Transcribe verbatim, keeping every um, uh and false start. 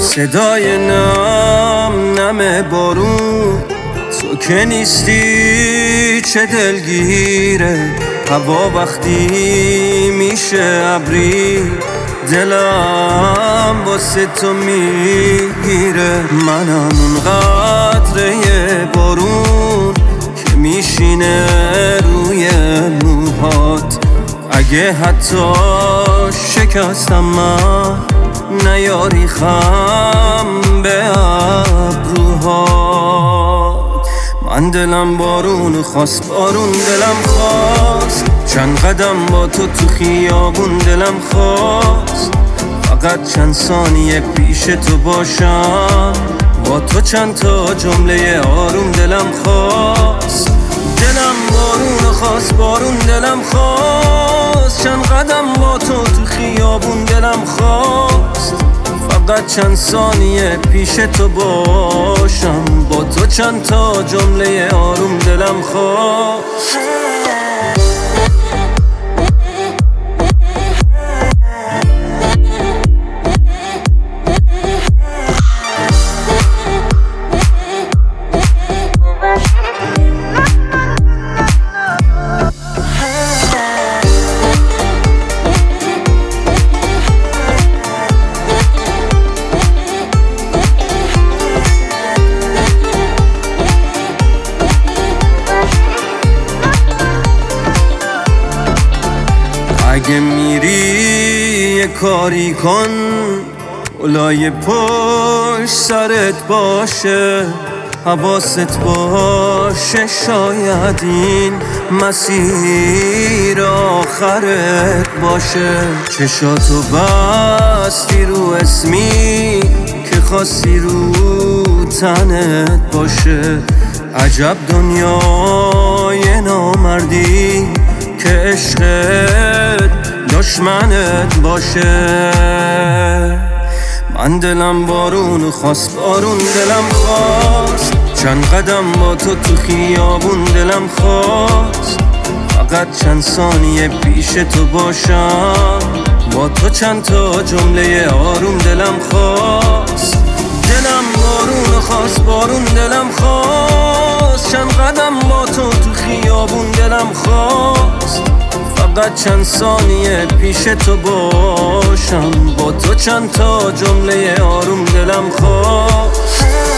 صدای نم نم بارون، تو که نیستی چه دلگیره. هوا وقتی میشه ابری، دلم واسه تو میگیره. منم اون قطره بارون که میشینه روی موهات. اگه حتی شکستم من، نیاری خم به ابروهات. من دلم بارون خواست، بارون دلم خواست. چند قدم با تو تو خیابون دلم خواست. فقط چند ثانیه پیش تو باشم، با تو چند تا جمله آروم دلم خواست. دلم بارون خواست، بارون دلم خواست. چند قدم با تو تو خیابون دلم خواست. فقط چند ثانیه پیش تو باشم، با تو چند تا جمله آروم دلم خواست. اگه میری یه کاری کن، اولای پشت سرت باشه. حواست باشه شاید این مسیر آخرت باشه. چشاتو بستی رو اسمی که خواستی رو تنت باشه. عجب دنیای نامردی که عشقت دشمنت باشه. من دلم بارون خواست، بارون دلم خواست. چند قدم با تو تو خیابون دلم خواست. فقط چند ثانیه پیش تو باشم، با تو چند تا جمله آروم دلم خواست. دلم بارون خواست، بارون دلم خواست. چند قدم با تو تو خیابون دلم خواست. فقط چند ثانیه پیش تو باشم، با تو چند تا جمله آروم دلم خواست.